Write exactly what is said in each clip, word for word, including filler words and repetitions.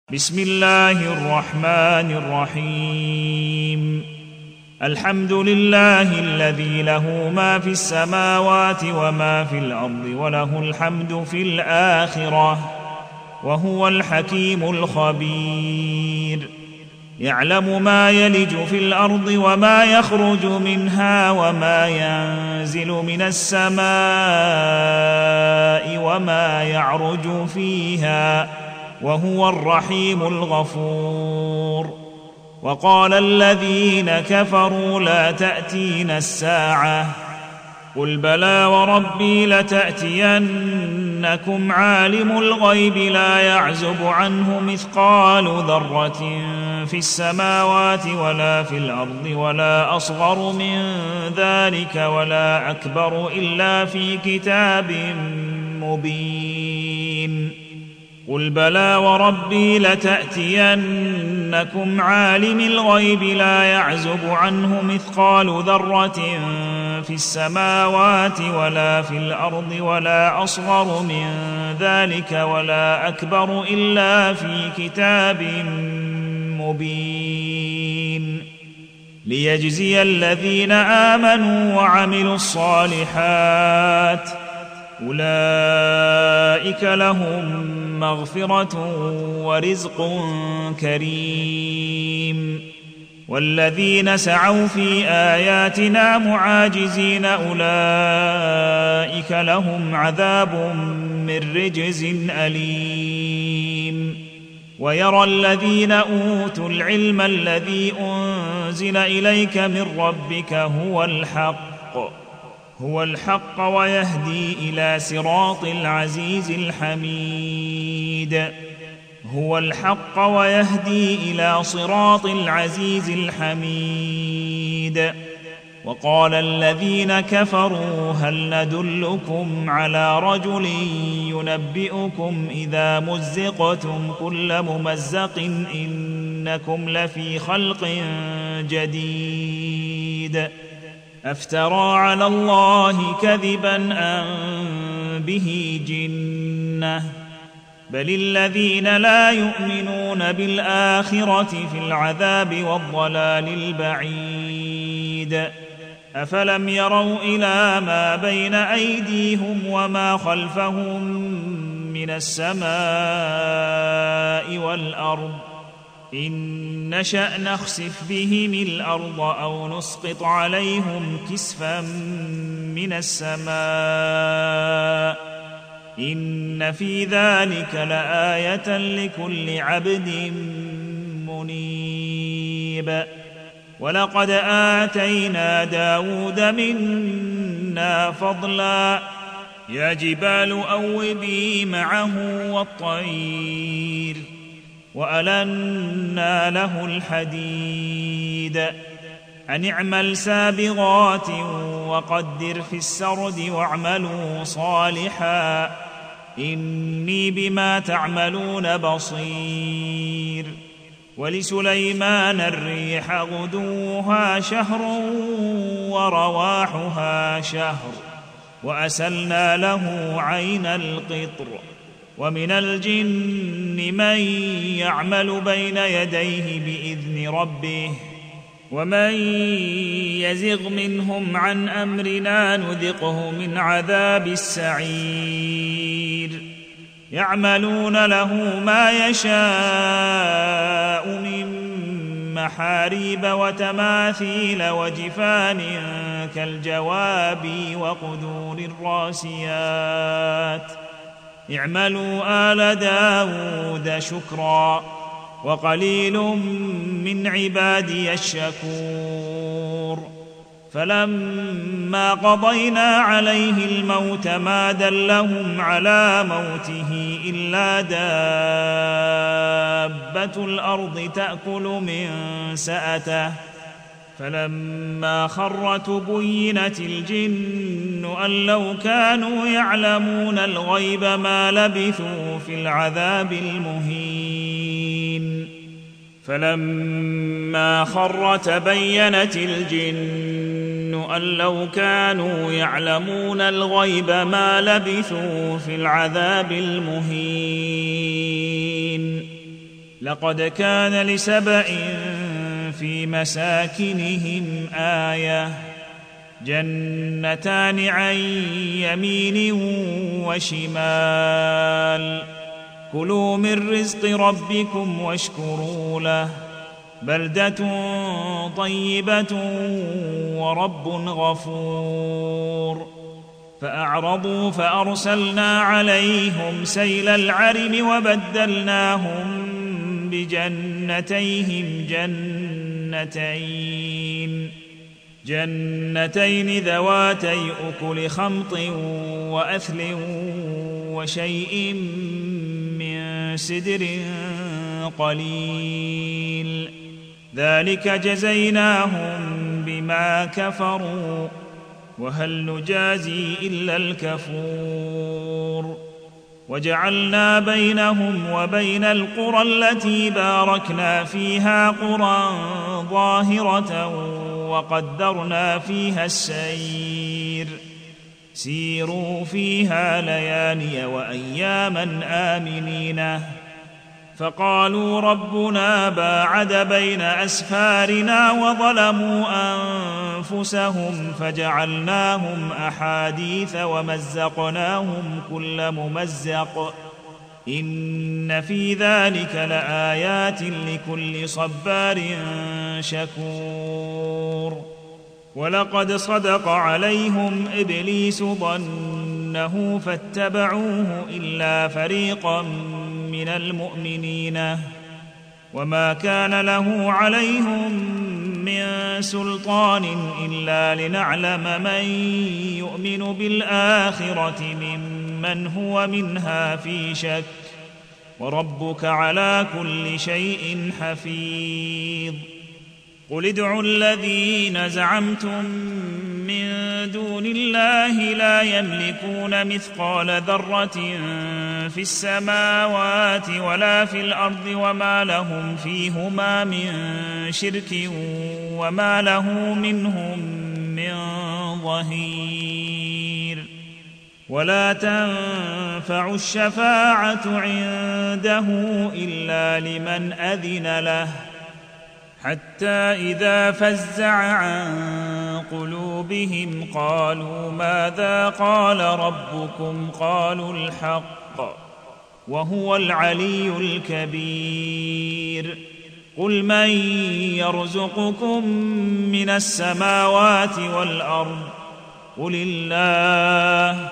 بسم الله الرحمن الرحيم. الحمد لله الذي له ما في السماوات وما في الأرض وله الحمد في الآخرة وهو الحكيم الخبير. يعلم ما يلج في الأرض وما يخرج منها وما ينزل من السماء وما يعرج فيها وهو الرحيم الغفور. وقال الذين كفروا لا تأتينا الساعة قل بلى وربي لتأتينكم عالم الغيب لا يعزب عنه مثقال ذرة في السماوات ولا في الأرض ولا أصغر من ذلك ولا أكبر إلا في كتاب مبين. قل بلى وربي لتأتينكم عالم الغيب لا يعزب عنه مثقال ذرة في السماوات ولا في الأرض ولا أصغر من ذلك ولا أكبر إلا في كتاب مبين. ليجزي الذين آمنوا وعملوا الصالحات أولئك لهم مغفرة ورزق كريم. والذين سعوا في آياتنا معاجزين أولئك لهم عذاب من رجز أليم. ويرى الذين أوتوا العلم الذي أنزل إليك من ربك هو الحق هو الحق ويهدي إلى صراط العزيز الحميد هو الحق ويهدي إلى صراط العزيز الحميد. وقال الذين كفروا هل ندلكم على رجل ينبئكم إذا مزقتم كل ممزق إنكم لفي خلق جديد أفترى على الله كذبا أم به جنة بل الذين لا يؤمنون بالآخرة في العذاب والضلال البعيد. أفلم يروا إلى ما بين أيديهم وما خلفهم من السماء والأرض إن نشأ نخسف بهم الأرض أو نسقط عليهم كسفا من السماء إن في ذلك لآية لكل عبد منيب. ولقد آتينا داود منا فضلا يا جبال أوبي معه والطير وألنا له الحديد أن اعمل سابغات وقدر في السرد واعملوا صالحا إني بما تعملون بصير. ولسليمان الريح غدوها شهر ورواحها شهر وأسلنا له عين القطر. ومن الجن من يعمل بين يديه بإذن ربه ومن يزغ منهم عن أمرنا نذقه من عذاب السعير. يعملون له ما يشاء من محاريب وتماثيل وجفان كالجواب وقدور الراسيات اعملوا آل داود شكرا وقليل من عبادي الشكور. فلما قضينا عليه الموت ما دلهم على موته إلا دابة الأرض تأكل من سأته فلما خر تبينت الجن أن لو كانوا يعلمون الغيب ما لبثوا في العذاب المهين. فلما خر تبينت الجن أن لو كانوا يعلمون الغيب ما لبثوا في العذاب المهين. لقد كان لسبإ في مساكنهم آية جنتان عن يمين وشمال كلوا من رزق ربكم واشكروا له بلدة طيبة ورب غفور فأعرضوا فأرسلنا عليهم سيل العرم وبدلناهم بجنتيهم جنتين جنتين ذواتي أكل خمط وأثل وشيء من سدر قليل ذلك جزيناهم بما كفروا وهل نجازي إلا الكفور وجعلنا بينهم وبين القرى التي باركنا فيها قرى ظاهرة وقدرنا فيها السير سيروا فيها ليالي وأياما آمنين فقالوا ربنا باعد بين أسفارنا وظلموا أنفسهم فجعلناهم أحاديث ومزقناهم كل ممزق إن في ذلك لآيات لكل صبار شكور ولقد صدق عليهم إبليس ظنه فاتبعوه إلا فريقا من المؤمنين وما كان له عليهم من سلطان إلا لنعلم من يؤمن بالآخرة ممن هو منها في شك وربك على كل شيء حفيظ قل ادعوا الذين زعمتم من دون الله لا يملكون مثقال ذرة في السماوات ولا في الأرض وما لهم فيهما من شرك وما له منهم من ظهير ولا تنفع الشفاعة عنده إلا لمن أذن له حتى إذا فزع عن قلوبهم قالوا ماذا قال ربكم قالوا الحق وهو العلي الكبير قل من يرزقكم من السماوات والأرض قل الله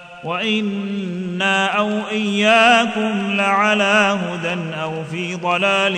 وإنا أو إياكم لعلى هدى أو في ضلال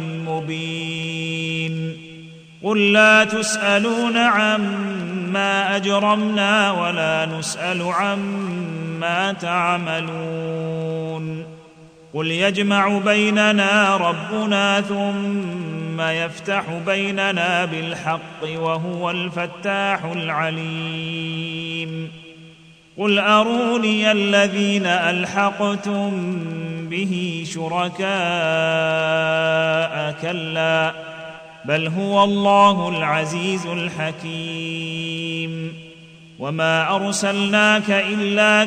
مبين قل لا تسألون عما أجرمنا ولا نسأل عما تعملون قل يجمع بيننا ربنا ثم يفتح بيننا بالحق وهو الفتاح العليم قل أروني الذين ألحقتم به شركاء كلا بل هو الله العزيز الحكيم وما أرسلناك إلا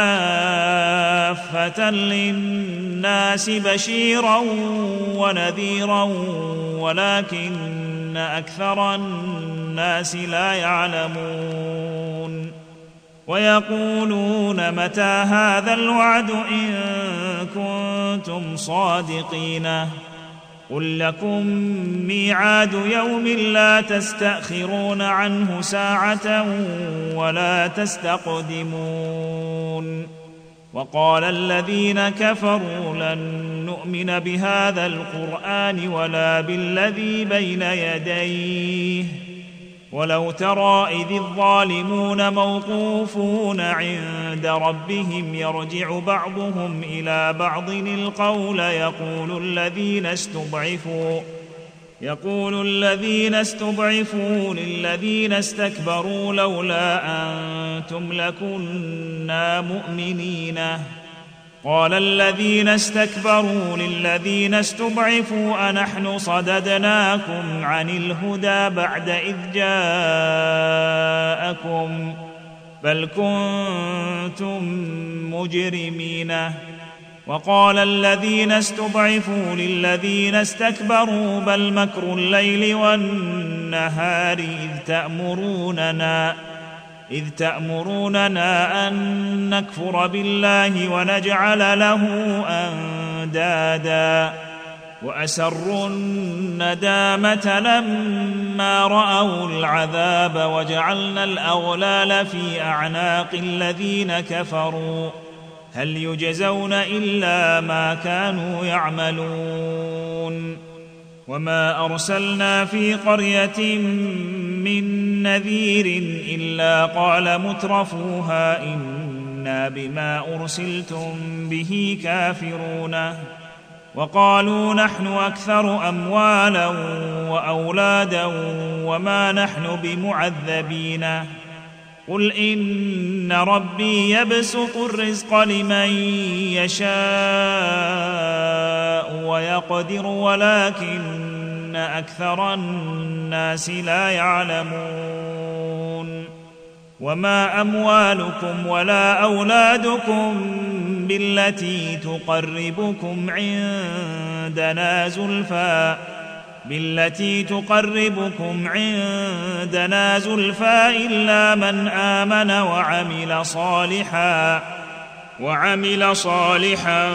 كافة للناس بشيرا ونذيرا ولكن أكثر الناس لا يعلمون ويقولون متى هذا الوعد إن كنتم صادقين قل لكم ميعاد يوم لا تستأخرون عنه ساعة ولا تستقدمون وقال الذين كفروا لن نؤمن بهذا القرآن ولا بالذي بين يديه ولو ترى إذ الظالمون موقوفون عند ربهم يرجع بعضهم إلى بعض القول يقول الذين استضعفوا يقول الذين استضعفوا للذين استكبروا لولا أنتم لكنا مؤمنين قال الذين استكبروا للذين استضعفوا أنحن صددناكم عن الهدى بعد إذ جاءكم بل كنتم مجرمين وقال الذين استضعفوا للذين استكبروا بل مكر الليل والنهار إذ تأمروننا إذ تأمروننا أن نكفر بالله ونجعل له أندادا وأسروا الندامة لما رأوا العذاب وجعلنا الأغلال في أعناق الذين كفروا هل يجزون إلا ما كانوا يعملون وما أرسلنا في قرية من نذير إلا قال مترفوها إنا بما أرسلتم به كافرون وقالوا نحن أكثر أموالا وأولادا وما نحن بمعذبين قل إن ربي يبسط الرزق لمن يشاء ويقدر ولكن أكثر الناس لا يعلمون وما أموالكم ولا أولادكم بالتي تقربكم عندنا زلفى بالتي تقربكم عندنا زلفى إلا من آمن وعمل صالحا وعمل صالحا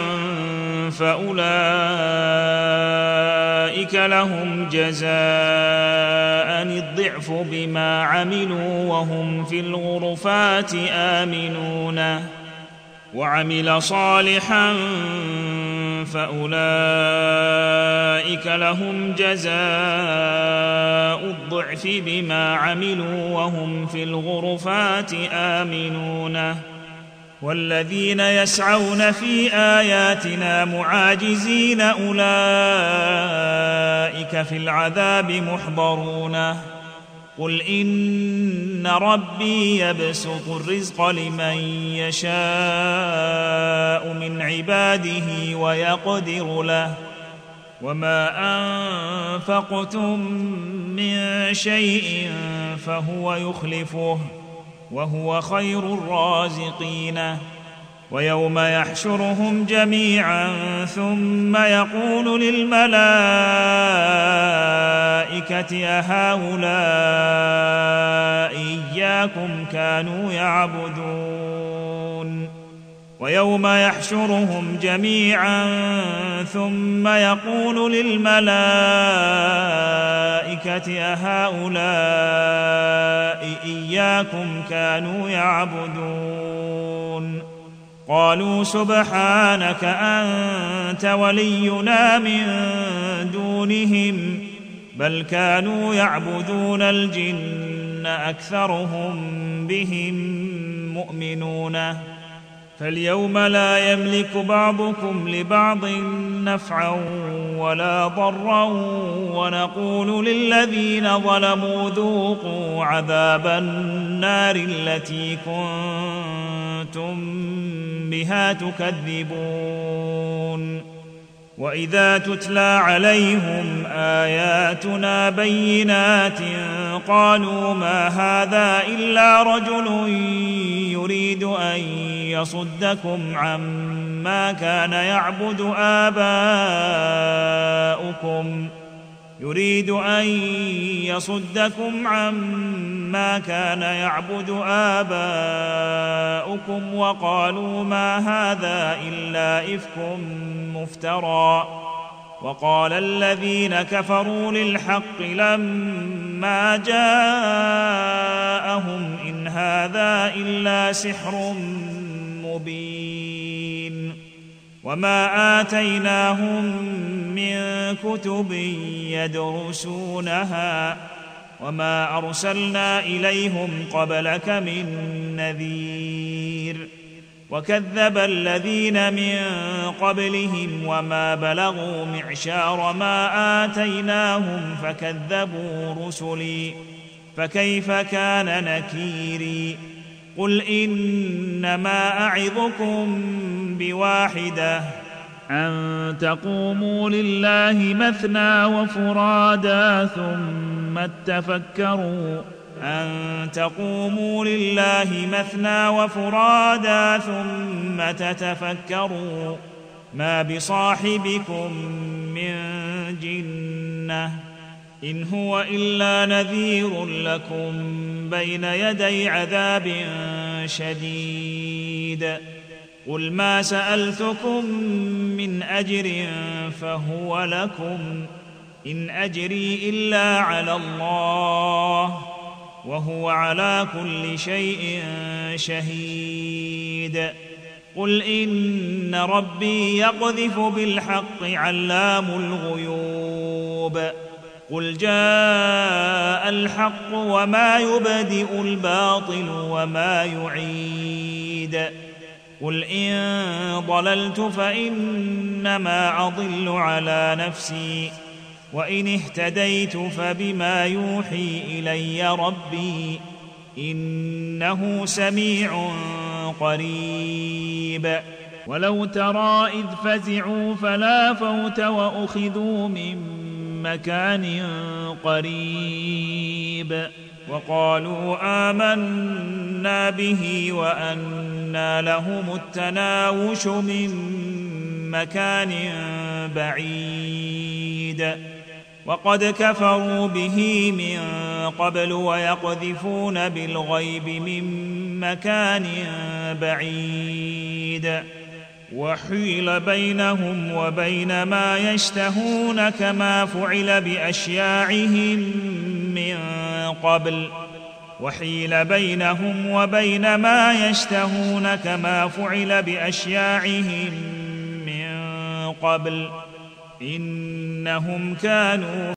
فأولئك لهم جزاء الضعف بما عملوا وهم في الغرفات آمنون وعمل صالحا فأولئك لهم جزاء الضعف بما عملوا وهم في الغرفات آمنون والذين يسعون في آياتنا معاجزين أولئك في العذاب محضرون قل إن ربي يبسط الرزق لمن يشاء من عباده ويقدر له وما أنفقتم من شيء فهو يخلفه وهو خير الرازقين ويوم يحشرهم جميعا ثم يقول للملائكة أهؤلاء إياكم كانوا يعبدون ويوم يحشرهم جميعا ثم يقول للملائكة أهؤلاء إياكم كانوا يعبدون قالوا سبحانك أنت ولينا من دونهم بل كانوا يعبدون الجن أكثرهم بهم مؤمنون فاليوم لا يملك بعضكم لبعض نفعا ولا ضرا ونقول للذين ظلموا ذوقوا عذاب النار التي كنتم بها تكذبون وإذا تتلى عليهم آياتنا بينات قالوا ما هذا إلا رجل يريد أن يصدكم عما كان يعبد آباؤكم يريد أن يصدكم عما كان يعبد آباؤكم وقالوا ما هذا إلا إفك مفترى وقال الذين كفروا للحق لما جاءهم إن هذا إلا سحر مبين وما آتيناهم من كتب يدرسونها وما أرسلنا إليهم قبلك من نذير وكذب الذين من قبلهم وما بلغوا معشار ما آتيناهم فكذبوا رسلي فكيف كان نكيري قل إنما أعظكم بواحدة أن تقوموا لله مثنى وفرادا ثم تفكروا أن تقوموا لله مثنى وفرادا ثم تتفكروا ما بصاحبكم من جنة إن هو إلا نذير لكم بين يدي عذاب شديد قل ما سألتكم من أجر فهو لكم إن أجري إلا على الله وهو على كل شيء شهيد قل إن ربي يقذف بالحق علام الغيوب قل جاء الحق وما يبدئ الباطل وما يعيد قل إن ضللت فإنما أضل على نفسي وإن اهتديت فبما يوحي إلي ربي إنه سميع قريب ولو ترى إذ فزعوا فلا فوت وأخذوا من مكان قريب وقالوا آمنا به وأنى لهم التناوش من مكان بعيد وقد كفروا به من قبل ويقذفون بالغيب من مكان بعيد وحيل بينهم وبين ما يشتهون كما فعل بأشياعهم من قبل وحيل بينهم وبين ما يشتهون كما فعل بأشياعهم من قبل إنهم كانوا